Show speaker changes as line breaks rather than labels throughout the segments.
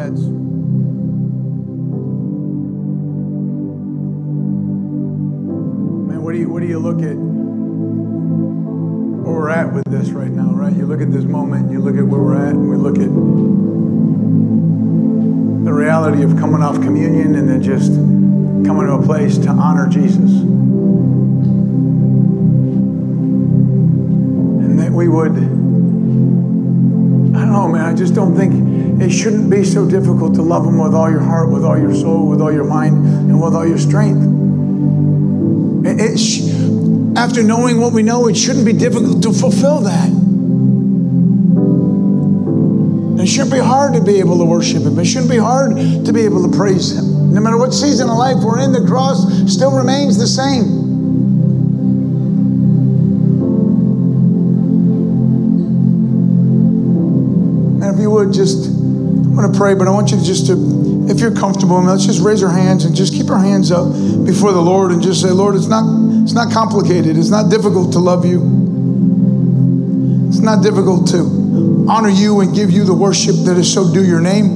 heads. Man, what do you look at where we're at with this right now, right? You look at this moment, you look at where we're at, and we look at the reality of coming off communion and then just coming to a place to honor Jesus. And that we would, I don't know, man, I just don't think it shouldn't be so difficult to love him with all your heart, with all your soul, with all your mind, and with all your strength. After knowing what we know, it shouldn't be difficult to fulfill that. It shouldn't be hard to be able to worship him. It shouldn't be hard to be able to praise him. No matter what season of life we're in, the cross still remains the same. And if you would just, I'm going to pray, but I want you to just, if you're comfortable, let's just raise our hands and just keep our hands up before the Lord and just say, Lord, it's not complicated. It's not difficult to love you. It's not difficult to honor you and give you the worship that is so due your name.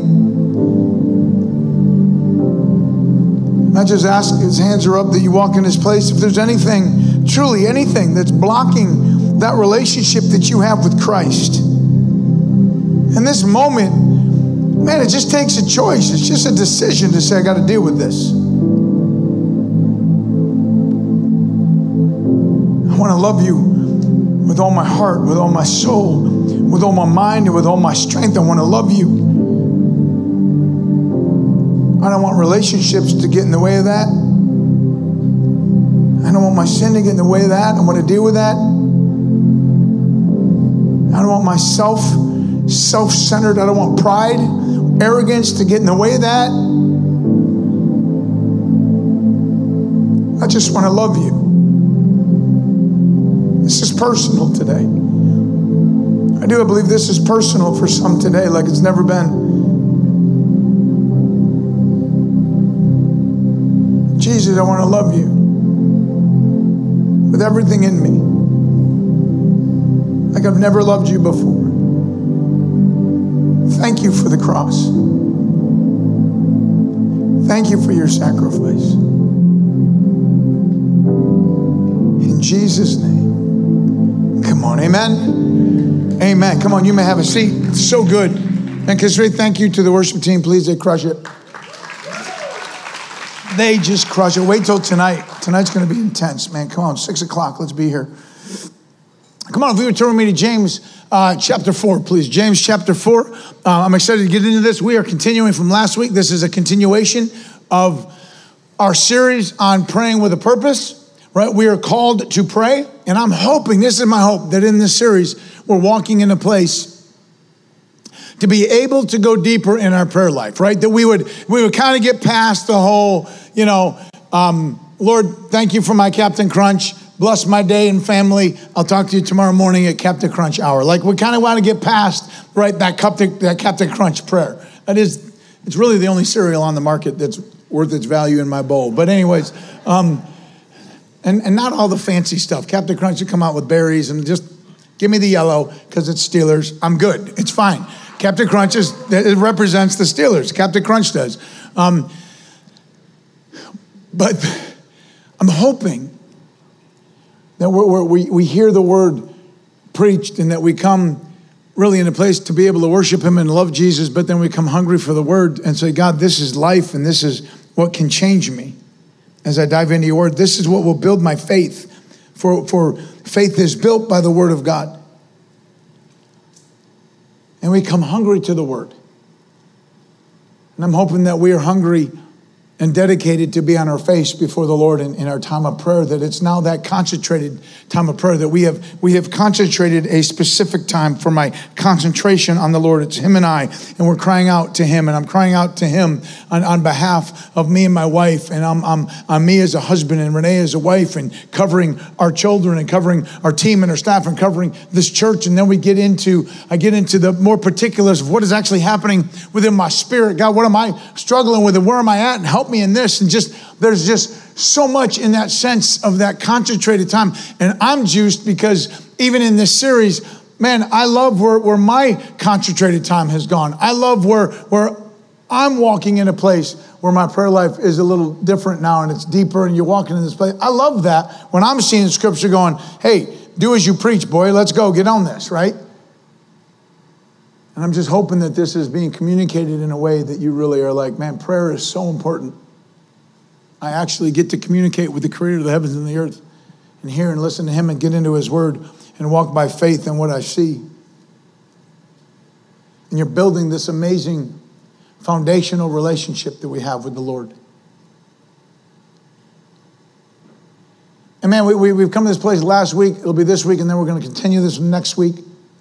And I just ask, his hands are up, that you walk in this place. If there's anything, truly anything that's blocking that relationship that you have with Christ, in this moment, man, it just takes a choice. It's just a decision to say, I got to deal with this. I want to love you with all my heart, with all my soul, with all my mind, and with all my strength. I want to love you. I don't want relationships to get in the way of that. I don't want my sin to get in the way of that. I want to deal with that. I don't want myself, self-centered. I don't want pride, arrogance to get in the way of that. I just want to love you. This is personal today. I do believe this is personal for some today, like it's never been. Jesus, I want to love you with everything in me, like I've never loved you before. Thank you for the cross. Thank you for your sacrifice. In Jesus' name. Come on, amen? Amen. Come on, you may have a seat. It's so good. And can I say thank you to the worship team, please? They crush it. They just crush it. Wait till tonight. Tonight's going to be intense, man. Come on, 6 o'clock. Let's be here. Come on, if you would turn with me to James chapter 4, please. James chapter 4. I'm excited to get into this. We are continuing from last week. This is a continuation of our series on praying with a purpose. Right? We are called to pray, and I'm hoping, this is my hope, that in this series, we're walking in a place to be able to go deeper in our prayer life, right? That we would kind of get past the whole, Lord, thank you for my Captain Crunch. Bless my day and family. I'll talk to you tomorrow morning at Captain Crunch hour. Like, we kind of want to get past, right, that Captain Crunch prayer. It's really the only cereal on the market that's worth its value in my bowl. But anyways, And not all the fancy stuff. Captain Crunch would come out with berries and just give me the yellow because it's Steelers. I'm good. It's fine. Captain Crunch it represents the Steelers. Captain Crunch does. But I'm hoping that we hear the word preached and that we come really in a place to be able to worship him and love Jesus, but then we come hungry for the word and say, God, this is life and this is what can change me. As I dive into your word, this is what will build my faith. For faith is built by the word of God. And we come hungry to the word. And I'm hoping that we are hungry and dedicated to be on our face before the Lord in our time of prayer, that it's now that concentrated time of prayer, that we have concentrated a specific time for my concentration on the Lord. It's him and I, and we're crying out to him, and I'm crying out to him on behalf of me and my wife, and I'm me as a husband and Renee as a wife, and covering our children and covering our team and our staff and covering this church. And then I get into the more particulars of what is actually happening within my spirit. God, what am I struggling with, and where am I at? And help me in this. And there's just so much in that sense of that concentrated time. And I'm juiced because even in this series, man, I love where my concentrated time has gone. I love where I'm walking in a place where my prayer life is a little different now and it's deeper and you're walking in this place. I love that when I'm seeing scripture going, hey, do as you preach, boy. Let's go. Get on this, right? And I'm just hoping that this is being communicated in a way that you really are like, man, prayer is so important. I actually get to communicate with the creator of the heavens and the earth and hear and listen to him and get into his word and walk by faith in what I see. And you're building this amazing foundational relationship that we have with the Lord. And man, we've come to this place last week. It'll be this week, and then we're going to continue this next week.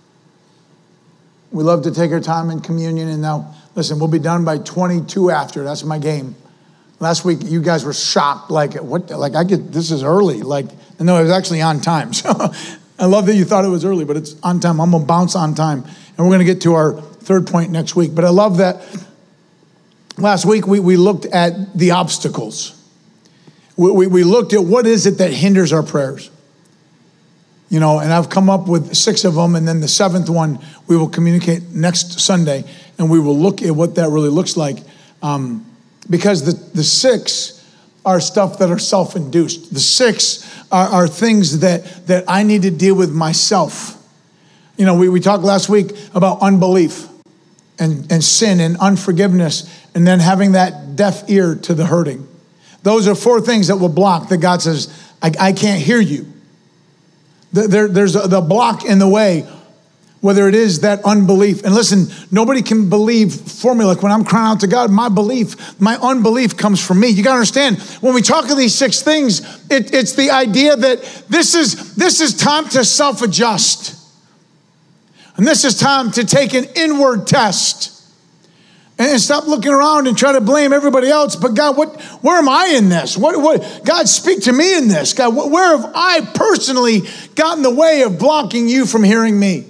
We love to take our time in communion. And now, listen, we'll be done by 22 after. That's my game. Last week, you guys were shocked. Like, what? Like, this is early. Like, no, it was actually on time. So I love that you thought it was early, but it's on time. I'm going to bounce on time. And we're going to get to our third point next week. But I love that last week we looked at the obstacles. We looked at what is it that hinders our prayers. You know, and I've come up with 6 of them, and then the 7th one we will communicate next Sunday, and we will look at what that really looks like. Because the 6 are stuff that are self-induced. The 6 are things that I need to deal with myself. You know, we talked last week about unbelief and sin and unforgiveness, and then having that deaf ear to the hurting. Those are 4 things that will block that God says, I can't hear you. There's the block in the way, whether it is that unbelief. And listen, nobody can believe for me. Like when I'm crying out to God, my unbelief comes from me. You got to understand, when we talk of these 6 things, it's the idea that this is time to self-adjust. And this is time to take an inward test. And stop looking around and try to blame everybody else. But God, where am I in this? God, speak to me in this. God, where have I personally gotten in the way of blocking you from hearing me?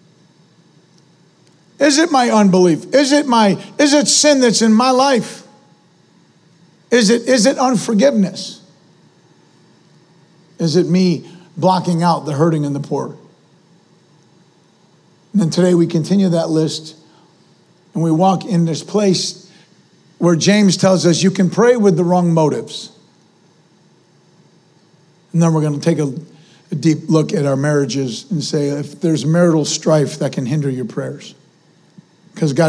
Is it my unbelief? Is it sin that's in my life? Is it unforgiveness? Is it me blocking out the hurting and the poor? And then today we continue that list. And we walk in this place where James tells us you can pray with the wrong motives. And then we're going to take a deep look at our marriages and say if there's marital strife that can hinder your prayers. Because God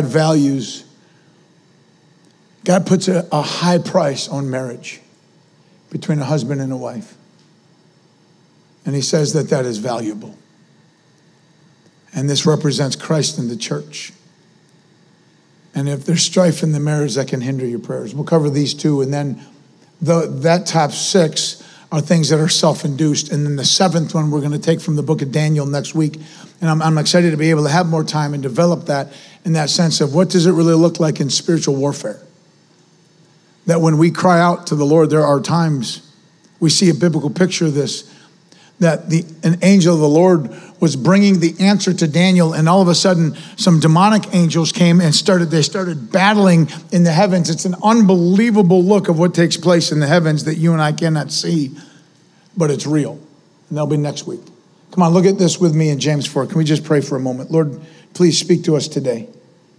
puts a high price on marriage between a husband and a wife. And he says that is valuable. And this represents Christ in the church. And if there's strife in the marriage, that can hinder your prayers. We'll cover these 2. And then that top 6 are things that are self-induced. And then the 7th one we're going to take from the book of Daniel next week. And I'm excited to be able to have more time and develop that in that sense of what does it really look like in spiritual warfare? That when we cry out to the Lord, there are times we see a biblical picture of this, that an angel of the Lord was bringing the answer to Daniel, and all of a sudden some demonic angels came and they started battling in the heavens. It's an unbelievable look of what takes place in the heavens that you and I cannot see, but it's real. And that'll be next week. Come on, look at this with me in James 4. Can we just pray for a moment? Lord, please speak to us today.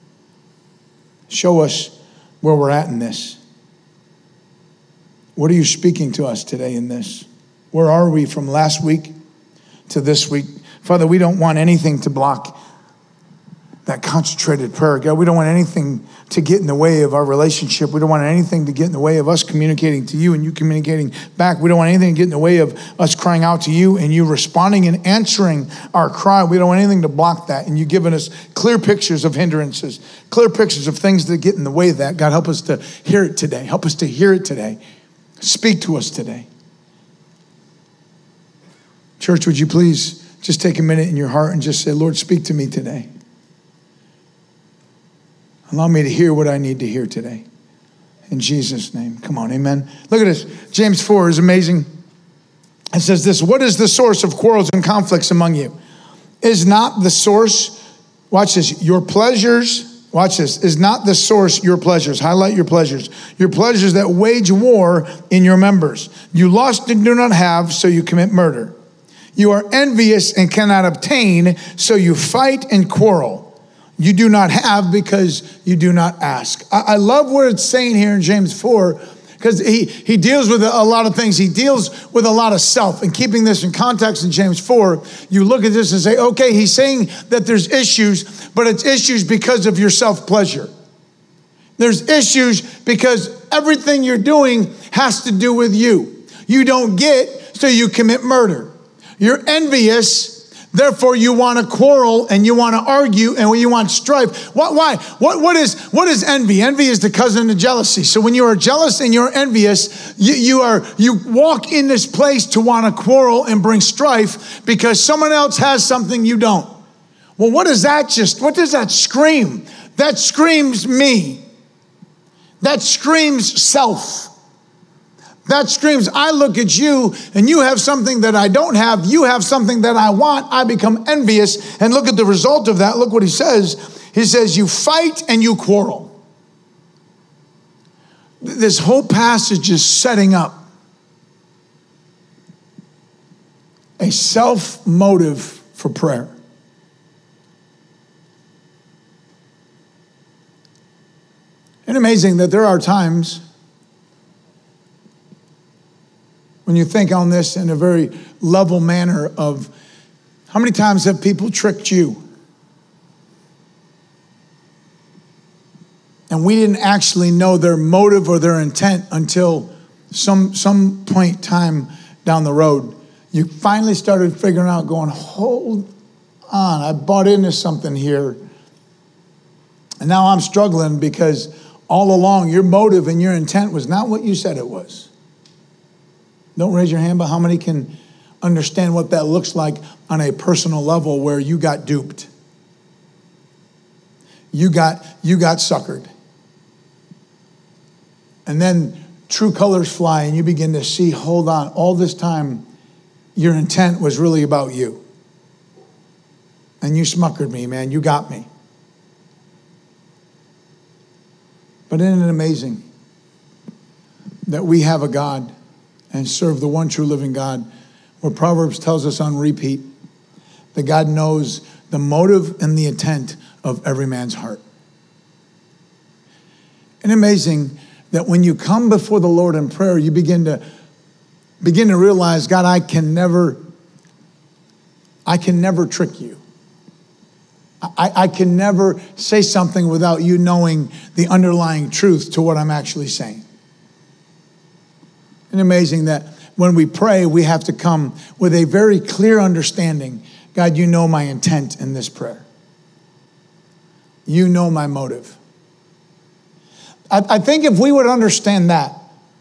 Show us where we're at in this. What are you speaking to us today in this? Where are we from last week to this week? Father, we don't want anything to block that concentrated prayer. God, we don't want anything to get in the way of our relationship. We don't want anything to get in the way of us communicating to you and you communicating back. We don't want anything to get in the way of us crying out to you and you responding and answering our cry. We don't want anything to block that. And you've given us clear pictures of hindrances, clear pictures of things that get in the way of that. God, help us to hear it today. Help us to hear it today. Speak to us today. Church, would you please just take a minute in your heart and just say, Lord, speak to me today. Allow me to hear what I need to hear today. In Jesus' name. Come on, amen. Look at this. James 4 is amazing. It says this, what is the source of quarrels and conflicts among you? Is not the source, watch this, your pleasures, watch this, is not the source your pleasures. Highlight your pleasures that wage war in your members. You lust and do not have, so you commit murder. You are envious and cannot obtain, so you fight and quarrel. You do not have because you do not ask. I love what it's saying here in James 4, because he deals with a lot of things. He deals with a lot of self. And keeping this in context in James 4, you look at this and say, okay, he's saying that there's issues, but it's issues because of your self-pleasure. There's issues because everything you're doing has to do with you. You don't get, so you commit murder. You're envious, therefore you want to quarrel and you want to argue and you want strife. Why? What is envy? Envy is the cousin of jealousy. So when you are jealous and you're envious, you walk in this place to want to quarrel and bring strife because someone else has something you don't. Well, what does that scream? That screams me. That screams self. That screams, I look at you and you have something that I don't have. You have something that I want. I become envious. And look at the result of that. Look what he says. He says, you fight and you quarrel. This whole passage is setting up a self-motive for prayer. Isn't it amazing that there are times when you think on this in a very level manner of how many times have people tricked you? And we didn't actually know their motive or their intent until some point time down the road. You finally started figuring out, going, hold on, I bought into something here. And now I'm struggling because all along your motive and your intent was not what you said it was. Don't raise your hand, but how many can understand what that looks like on a personal level where you got duped? You got suckered. And then true colors fly and you begin to see, hold on, all this time your intent was really about you. And you smuckered me, man, you got me. But isn't it amazing that we have a God and serve the one true living God, where Proverbs tells us on repeat that God knows the motive and the intent of every man's heart. And amazing that when you come before the Lord in prayer, you begin to realize, God, I can never trick you. I can never say something without you knowing the underlying truth to what I'm actually saying. And amazing that when we pray, we have to come with a very clear understanding. God, you know my intent in this prayer. You know my motive. I think if we would understand that,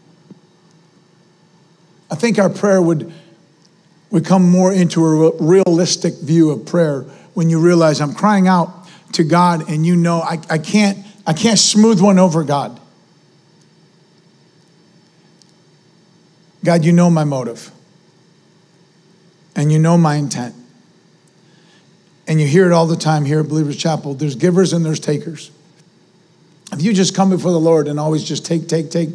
I think our prayer would come more into a realistic view of prayer when you realize I'm crying out to God and you know I can't smooth one over, God. God, you know my motive. And you know my intent. And you hear it all the time here at Believers Chapel. There's givers and there's takers. If you just come before the Lord and always just take,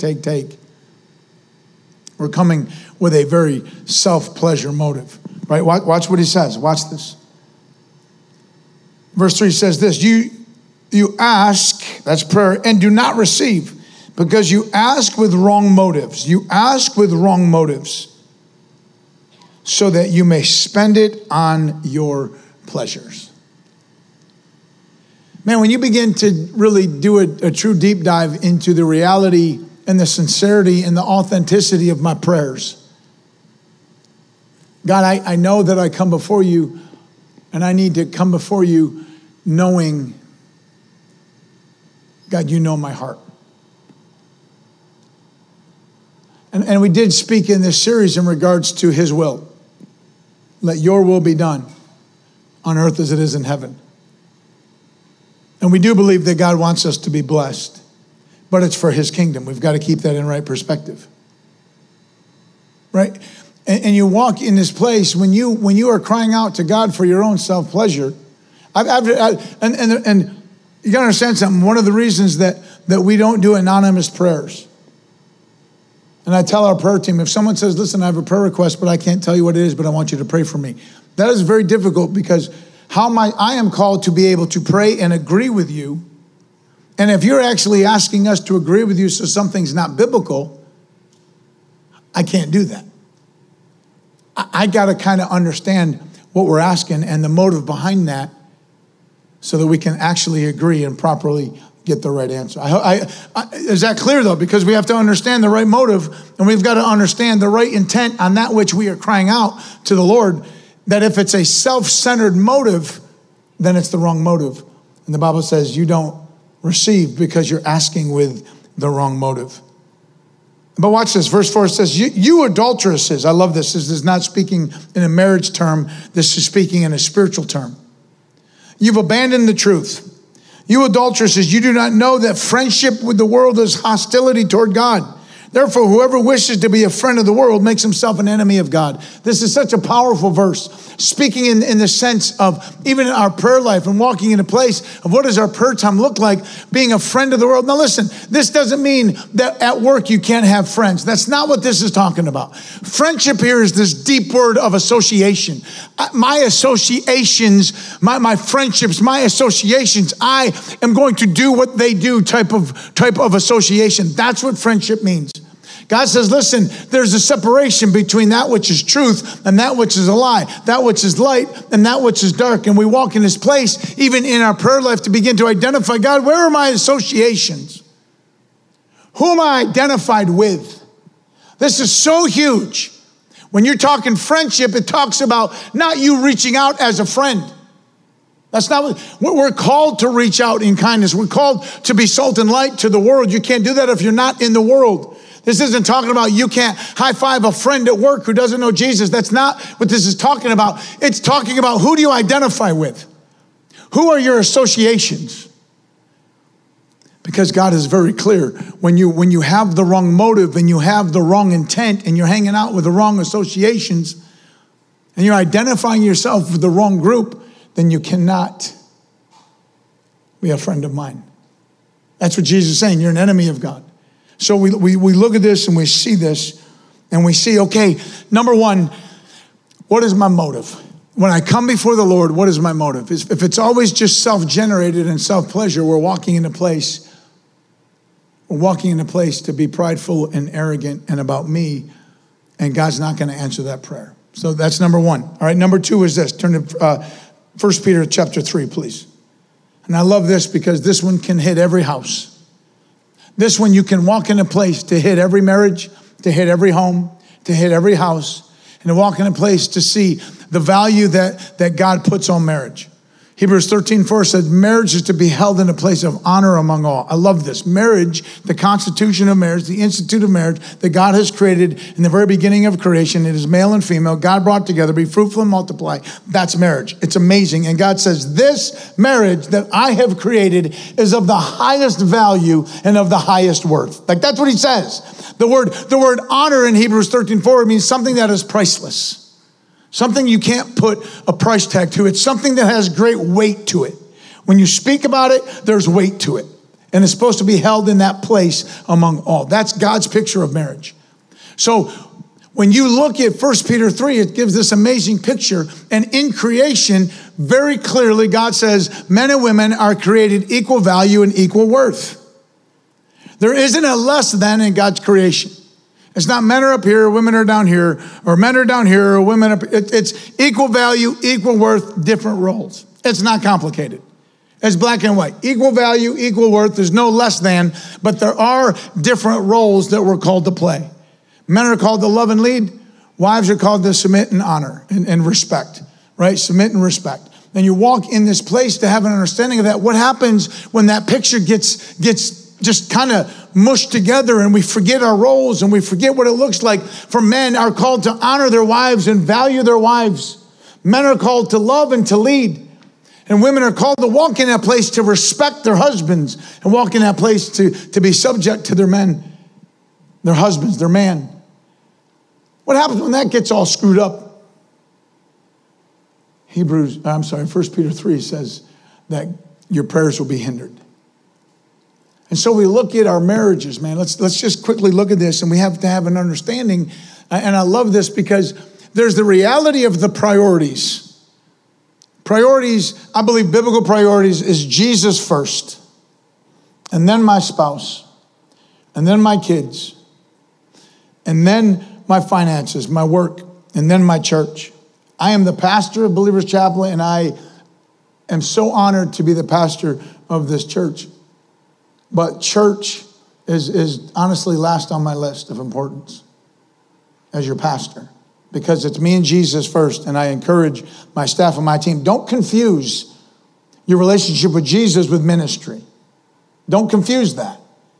we're coming with a very self-pleasure motive, right? Watch what he says. Watch this. Verse 3 says this, you ask, that's prayer, and do not receive, because you ask with wrong motives. You ask with wrong motives, so that you may spend it on your pleasures. Man, when you begin to really do a true deep dive into the reality and the sincerity and the authenticity of my prayers, God, I know that I come before you, and I need to come before you knowing, God, you know my heart. And we did speak in this series in regards to his will. Let your will be done on earth as it is in heaven. And we do believe that God wants us to be blessed, but it's for his kingdom. We've got to keep that in right perspective. Right? And you walk in this place when you are crying out to God for your own self-pleasure. And you got to understand something. One of the reasons that we don't do anonymous prayers, and I tell our prayer team, if someone says, listen, I have a prayer request, but I can't tell you what it is, but I want you to pray for me. That is very difficult, because I am called to be able to pray and agree with you. And if you're actually asking us to agree with you so something's not biblical, I can't do that. I got to kind of understand what we're asking and the motive behind that so that we can actually agree and properly get the right answer. Is that clear, though? Because we have to understand the right motive, and we've got to understand the right intent on that which we are crying out to the Lord, that if it's a self-centered motive, then it's the wrong motive. And the Bible says you don't receive because you're asking with the wrong motive. But watch this, verse 4 says, you adulteresses. I love this. This is not speaking in a marriage term. This is speaking in a spiritual term. You've abandoned the truth. You adulteresses, you do not know that friendship with the world is hostility toward God. Therefore, whoever wishes to be a friend of the world makes himself an enemy of God. This is such a powerful verse, speaking in the sense of even in our prayer life and walking in a place of what does our prayer time look like, being a friend of the world. Now listen, this doesn't mean that at work you can't have friends. That's not what this is talking about. Friendship here is this deep word of association. My associations, my friendships, my associations, I am going to do what they do type of association. That's what friendship means. God says, listen, there's a separation between that which is truth and that which is a lie, that which is light and that which is dark. And we walk in this place, even in our prayer life, to begin to identify, God, where are my associations? Who am I identified with? This is so huge. When you're talking friendship, it talks about not you reaching out as a friend. That's not what we're called to reach out in kindness. We're called to be salt and light to the world. You can't do that if you're not in the world. This isn't talking about you can't high five a friend at work who doesn't know Jesus. That's not what this is talking about. It's talking about who do you identify with? Who are your associations? Because God is very clear. When you have the wrong motive and you have the wrong intent and you're hanging out with the wrong associations and you're identifying yourself with the wrong group, then you cannot be a friend of mine. That's what Jesus is saying. You're an enemy of God. So we look at this and we see this and we see, okay, number one, what is my motive? When I come before the Lord, what is my motive? If it's always just self-generated and self-pleasure, we're walking in a place to be prideful and arrogant and about me, and God's not going to answer that prayer. So that's number one. All right, number two is this. Turn to 1 Peter chapter 3, please. And I love this because this one can hit every house. This one, you can walk in a place to hit every marriage, to hit every home, to hit every house, and to walk in a place to see the value that God puts on marriage. Hebrews 13:4 says, marriage is to be held in a place of honor among all. I love this. Marriage, the constitution of marriage, the institute of marriage that God has created in the very beginning of creation. It is male and female. God brought together, be fruitful and multiply. That's marriage. It's amazing. And God says, this marriage that I have created is of the highest value and of the highest worth. Like that's what he says. The word honor in Hebrews 13:4 means something that is priceless. Something you can't put a price tag to. It's something that has great weight to it. When you speak about it, there's weight to it. And it's supposed to be held in that place among all. That's God's picture of marriage. So when you look at 1 Peter 3, it gives this amazing picture. And in creation, very clearly, God says men and women are created equal value and equal worth. There isn't a less than in God's creation. It's not men are up here, women are down here, or men are down here, or women up here. It's equal value, equal worth, different roles. It's not complicated. It's black and white. Equal value, equal worth. There's no less than, but there are different roles that we're called to play. Men are called to love and lead. Wives are called to submit and honor and respect, right? Submit and respect. And you walk in this place to have an understanding of that. What happens when that picture gets just kind of mushed together and we forget our roles and we forget what it looks like? For men are called to honor their wives and value their wives. Men are called to love and to lead. And women are called to walk in that place to respect their husbands and walk in that place to be subject to their men, their husbands, their man. What happens when that gets all screwed up? 1 Peter 3 says that your prayers will be hindered. And so we look at our marriages, man. Let's just quickly look at this, and we have to have an understanding. And I love this because there's the reality of the priorities. Priorities, I believe biblical priorities is Jesus first, and then my spouse, and then my kids, and then my finances, my work, and then my church. I am the pastor of Believers Chapel, and I am so honored to be the pastor of this church. But church is honestly last on my list of importance as your pastor, because it's me and Jesus first, and I encourage my staff and my team, don't confuse your relationship with Jesus with ministry. Don't confuse that.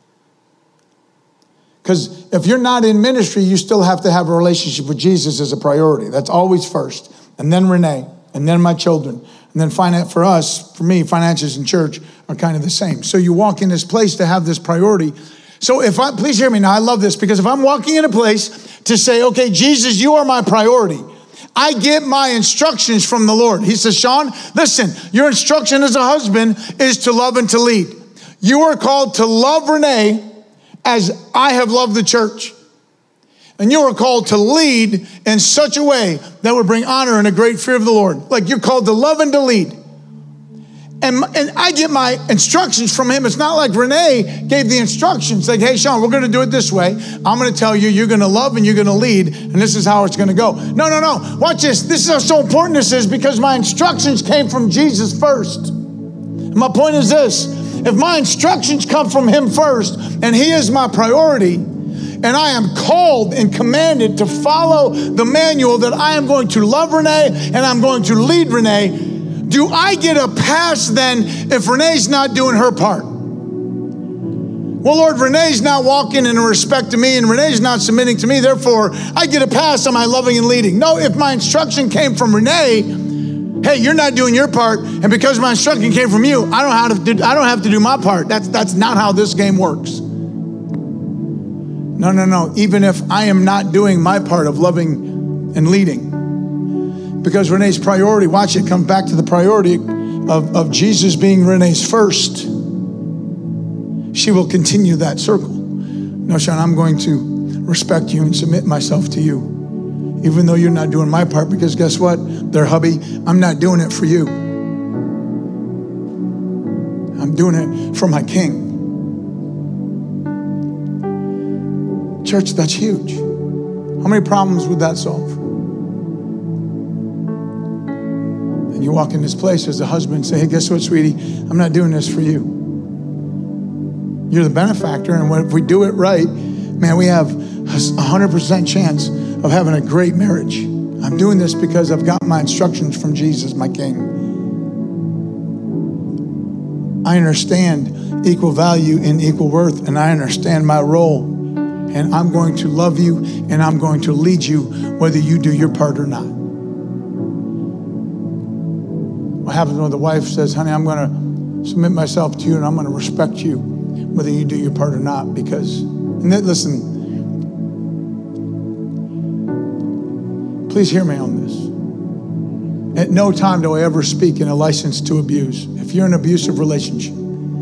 Because if you're not in ministry, you still have to have a relationship with Jesus as a priority. That's always first. And then Renee, and then my children. And then for me, finances and church are kind of the same. So you walk in this place to have this priority. So please hear me now, I love this, because if I'm walking in a place to say, okay, Jesus, you are my priority, I get my instructions from the Lord. He says, Sean, listen, your instruction as a husband is to love and to lead. You are called to love Renee as I have loved the church. And you are called to lead in such a way that would bring honor and a great fear of the Lord. Like you're called to love and to lead. And I get my instructions from him. It's not like Renee gave the instructions. Like, hey, Sean, we're going to do it this way. I'm going to tell you, you're going to love and you're going to lead. And this is how it's going to go. No. Watch this. This is how so important this is, because my instructions came from Jesus first. And my point is this. If my instructions come from him first and he is my priority, and I am called and commanded to follow the manual that I am going to love Renee and I'm going to lead Renee, do I get a pass then if Renee's not doing her part? Well, Lord, Renee's not walking in respect to me and Renee's not submitting to me. Therefore, I get a pass on my loving and leading. No, if my instruction came from Renee, hey, you're not doing your part. And because my instruction came from you, I don't have to do my part. That's not how this game works. No. Even if I am not doing my part of loving and leading, because Renee's priority, watch it, come back to the priority of Jesus being Renee's first, she will continue that circle. No, Sean, I'm going to respect you and submit myself to you, even though you're not doing my part, because guess what? Their hubby, I'm not doing it for you. I'm doing it for my King. Church, that's huge. How many problems would that solve? And you walk in this place as a husband and say, hey, guess what, sweetie? I'm not doing this for you. You're the benefactor, and if we do it right, man, we have a 100% chance of having a great marriage. I'm doing this because I've got my instructions from Jesus, my King. I understand equal value and equal worth, and I understand my role. And I'm going to love you and I'm going to lead you whether you do your part or not. What happens when the wife says, honey, I'm going to submit myself to you and I'm going to respect you whether you do your part or not? Because, listen, please hear me on this. At no time do I ever speak in a license to abuse. If you're in an abusive relationship,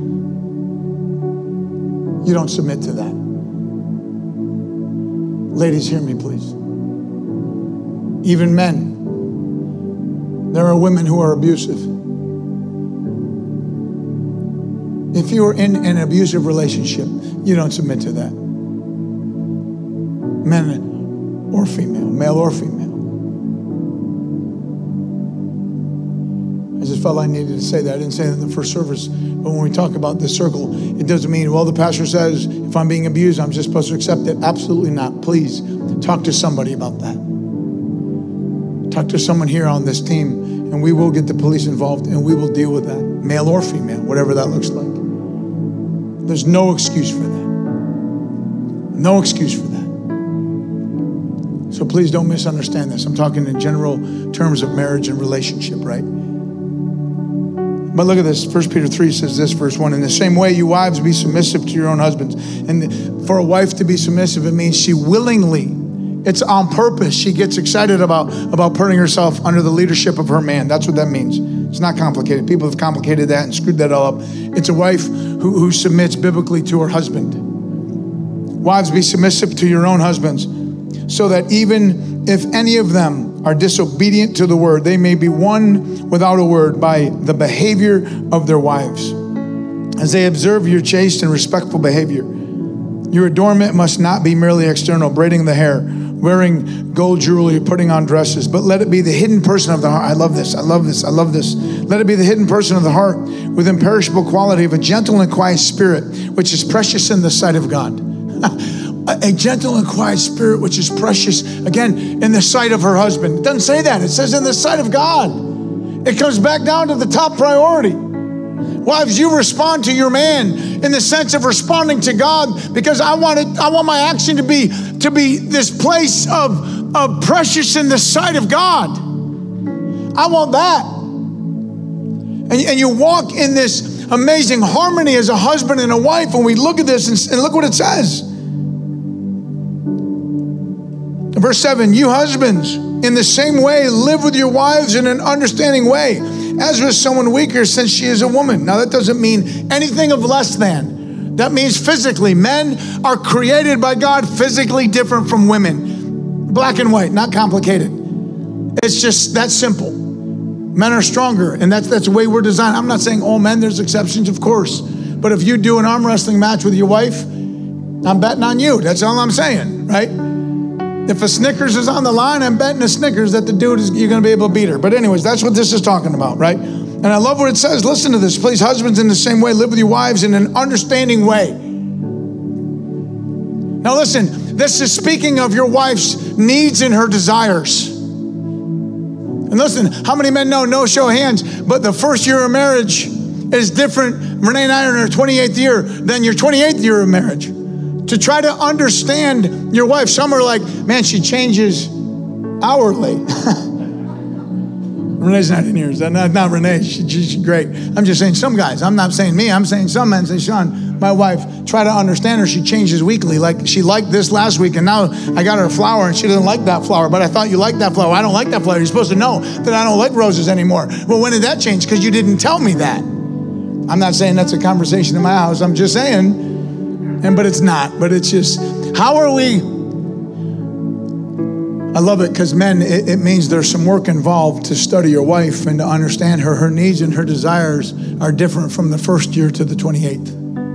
you don't submit to that. Ladies, hear me, please. Even men, there are women who are abusive. If you are in an abusive relationship, you don't submit to that. Men or female, male or female. I just felt I needed to say that. I didn't say that in the first service. But when we talk about this circle, it doesn't mean, well, the pastor says, if I'm being abused, I'm just supposed to accept it. Absolutely not. Please talk to somebody about that. Talk to someone here on this team, and we will get the police involved, and we will deal with that, male or female, whatever that looks like. There's no excuse for that. No excuse for that. So please don't misunderstand this. I'm talking in general terms of marriage and relationship, right? But look at this. 1 Peter 3 says this, verse 1. In the same way, you wives, be submissive to your own husbands. And for a wife to be submissive, it means she willingly, it's on purpose. She gets excited about putting herself under the leadership of her man. That's what that means. It's not complicated. People have complicated that and screwed that all up. It's a wife who submits biblically to her husband. Wives, be submissive to your own husbands, so that even if any of them are disobedient to the word, they may be won without a word by the behavior of their wives, as they observe your chaste and respectful behavior. Your adornment must not be merely external, braiding the hair, wearing gold jewelry, putting on dresses, but let it be the hidden person of the heart. I love this. I love this. I love this. Let it be the hidden person of the heart with imperishable quality of a gentle and quiet spirit, which is precious in the sight of God. A gentle and quiet spirit, which is precious, again, in the sight of her husband. It doesn't say that. It says in the sight of God. It comes back down to the top priority. Wives, you respond to your man in the sense of responding to God, because I want my action to be this place of precious in the sight of God. I want that. And you walk in this amazing harmony as a husband and a wife, and we look at this and look what it says. Verse 7, you husbands, in the same way, live with your wives in an understanding way, as with someone weaker, since she is a woman. Now, that doesn't mean anything of less than. That means physically. Men are created by God physically different from women. Black and white, not complicated. It's just that simple. Men are stronger, and that's the way we're designed. I'm not saying all men, there's exceptions, of course. But if you do an arm wrestling match with your wife, I'm betting on you. That's all I'm saying, right? If a Snickers is on the line, I'm betting a Snickers that you're going to be able to beat her. But anyways, that's what this is talking about, right? And I love what it says. Listen to this. Please, husbands, in the same way, live with your wives in an understanding way. Now listen, this is speaking of your wife's needs and her desires. And listen, how many men know, no show of hands, but the first year of marriage is different, Renee and I are in our 28th year, than your 28th year of marriage. To try to understand your wife. Some are like, man, she changes hourly. Renee's not in here. Not Renee. She's great. I'm just saying some guys. I'm not saying me. I'm saying some men say, Sean, my wife, try to understand her. She changes weekly. Like she liked this last week, and now I got her a flower, and she doesn't like that flower. But I thought you liked that flower. I don't like that flower. You're supposed to know that I don't like roses anymore. Well, when did that change? Because you didn't tell me that. I'm not saying that's a conversation in my house. I'm just saying. But it's not. But it's just, how are we? I love it because men, it means there's some work involved to study your wife and to understand her. Her needs and her desires are different from the first year to the 28th.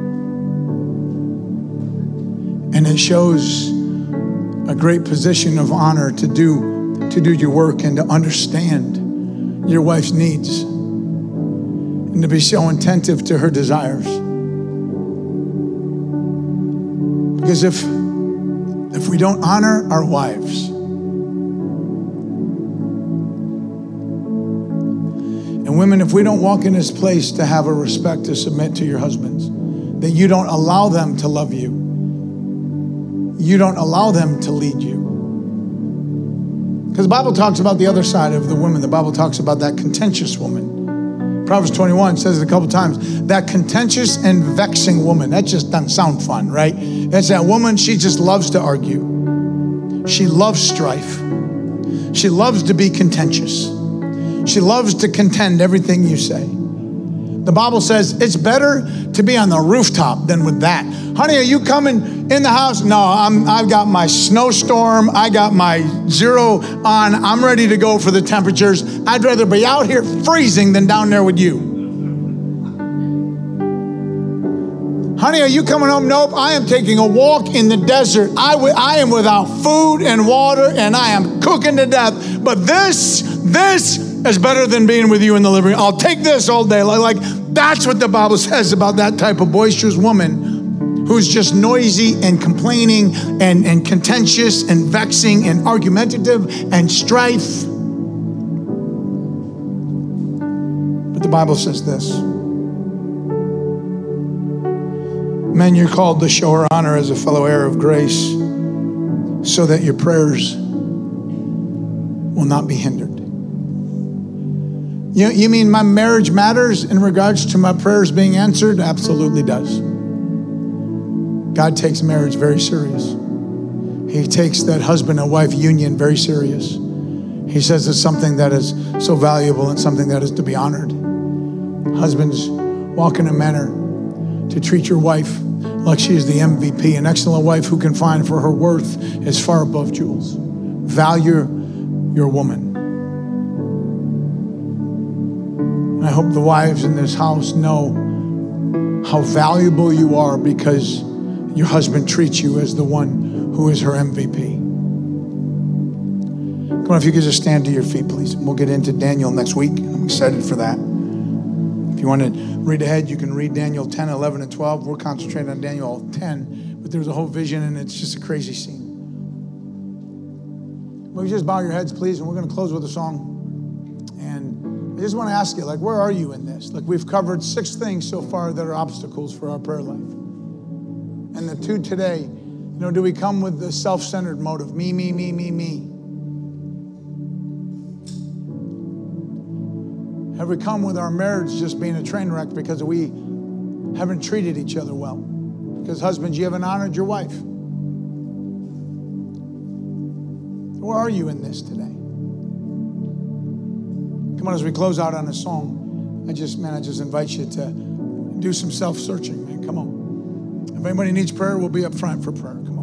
And it shows a great position of honor to do your work and to understand your wife's needs and to be so attentive to her desires. Because if we don't honor our wives, and women, if we don't walk in this place to have a respect to submit to your husbands, that you don't allow them to love you, you don't allow them to lead you. Because the Bible talks about the other side of the woman. The Bible talks about that contentious woman. Proverbs 21 says it a couple times, that contentious and vexing woman. That just doesn't sound fun, right? It's that woman, she just loves to argue. She loves strife. She loves to be contentious. She loves to contend everything you say. The Bible says it's better to be on the rooftop than with that. Honey, are you coming in the house? No, I've got my snowstorm. I got my zero on. I'm ready to go for the temperatures. I'd rather be out here freezing than down there with you. Honey, are you coming home? Nope, I am taking a walk in the desert. I am without food and water, and I am cooking to death. But this is better than being with you in the living room. I'll take this all day. Like that's what the Bible says about that type of boisterous woman who's just noisy and complaining and contentious and vexing and argumentative and strife. But the Bible says this. Men, you're called to show her honor as a fellow heir of grace so that your prayers will not be hindered. You mean my marriage matters in regards to my prayers being answered? Absolutely does. God takes marriage very serious. He takes that husband and wife union very serious. He says it's something that is so valuable and something that is to be honored. Husbands, walk in a manner to treat your wife like she is the MVP. An excellent wife who can find for her worth is far above jewels. Value your woman. And I hope the wives in this house know how valuable you are because your husband treats you as the one who is her MVP. Come on, if you could just stand to your feet, please. We'll get into Daniel next week. I'm excited for that. If you want to read ahead, you can read Daniel 10, 11, and 12. We're concentrating on Daniel 10, but there's a whole vision, and it's just a crazy scene. Will you just bow your heads, please, and we're going to close with a song. And I just want to ask you, like, where are you in this? Like, we've covered 6 things so far that are obstacles for our prayer life. And the 2 today, you know, do we come with the self-centered motive? Me, me, me, me, me. Have we come with our marriage just being a train wreck because we haven't treated each other well? Because husbands, you haven't honored your wife. Where are you in this today? Come on, as we close out on a song, I just invite you to do some self-searching, man. Come on. If anybody needs prayer, we'll be up front for prayer. Come on.